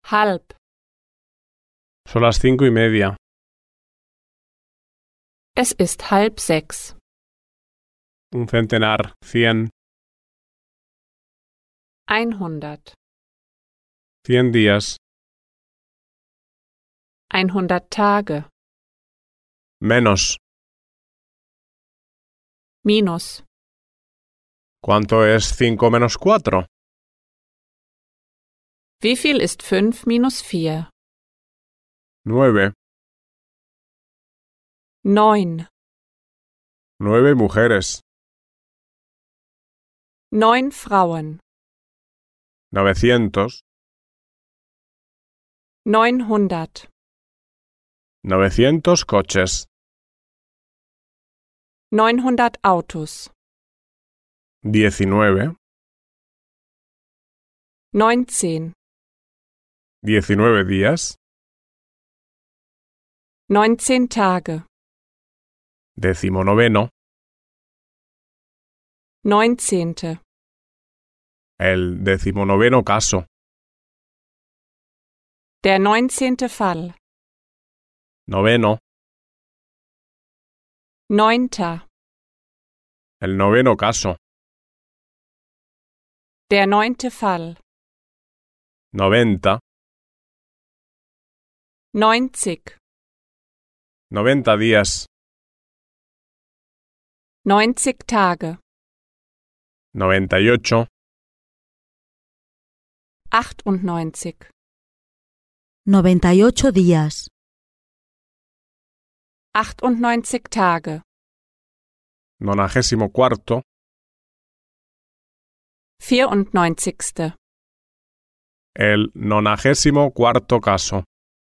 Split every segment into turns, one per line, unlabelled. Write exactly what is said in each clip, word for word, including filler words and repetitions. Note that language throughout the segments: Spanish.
Halb.
Son las cinco y media.
Es ist halb sechs.
Un centenar, cien,
Einhundert.
cien días,
Einhundert Tage.
menos.
Minus.
¿Cuánto es cinco menos cuatro?
Wie viel ist fünf minus vier?
Nueve.
Neun.
Nueve mujeres.
Neun Frauen.
Novecientos.
Neunhundert.
Novecientos coches.
Neunhundert Autos.
Diecinueve.
Neunzehn.
Diecinueve días.
Neunzehn Tage.
Decimonoveno.
Neunzehnte.
El decimonoveno caso.
Der neunzehnte Fall.
Noveno.
Neunter.
El noveno caso.
Der neunte Fall.
Noventa.
Neunzig.
Noventa días.
Neunzig Tage.
Noventa y ocho.
Achtundneunzig.
noventa y ocho días.
Achtundneunzig Tage.
Nonagésimo cuarto.
Vierundneunzigste.
El nonagésimo cuarto caso.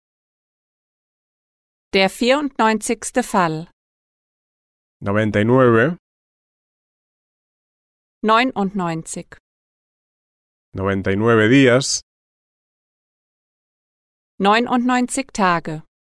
Der vierundneunzigste Fall.
Noventa y nueve.
Neunundneunzig.
Noventa y nueve días.
Neunundneunzig Tage.